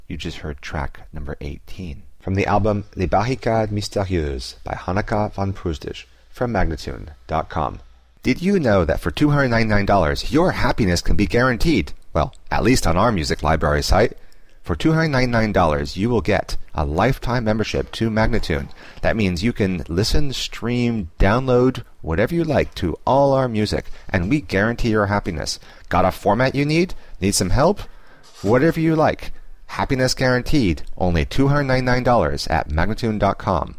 You just heard track number 18 from the album Les Barricades Mystérieuses by Hanneke van Proosdijk from Magnatune.com. Did you know that for $299 your happiness can be guaranteed? Well, at least on our music library site. For $299 you will get a lifetime membership to Magnatune. That means you can listen, stream, download, whatever you like to all our music, and we guarantee your happiness. Got a format you need? Need some help? Whatever you like. Happiness guaranteed. Only $299 at Magnatune.com.